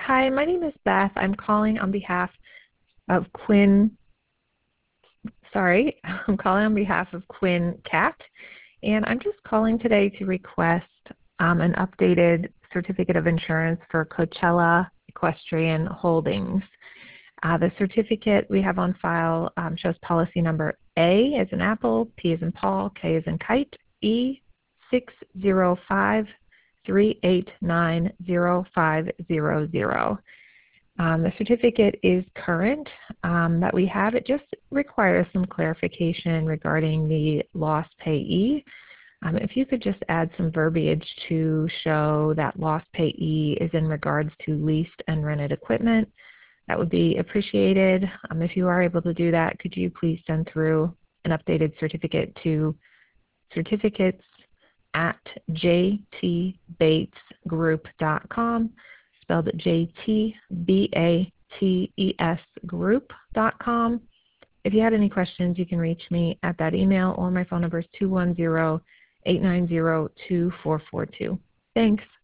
Hi, my name is Beth. I'm calling on behalf of I'm calling on behalf of Quinn Cat, and I'm just calling today to request an updated certificate of insurance for Coachella Equestrian Holdings. The certificate we have on file shows policy number A as in Apple, P as in Paul, K as in Kite, E605389050. The certificate is current that we have. It just requires some clarification regarding the lost payee. If you could just add some verbiage to show that lost payee is in regards to leased and rented equipment, that would be appreciated. If you are able to do that, could you please send through an updated certificate to certificates@jtbatesgroup.com, spelled JTBATES group.com. If you had any questions, you can reach me at that email, or my phone number is 210-890-2442. Thanks.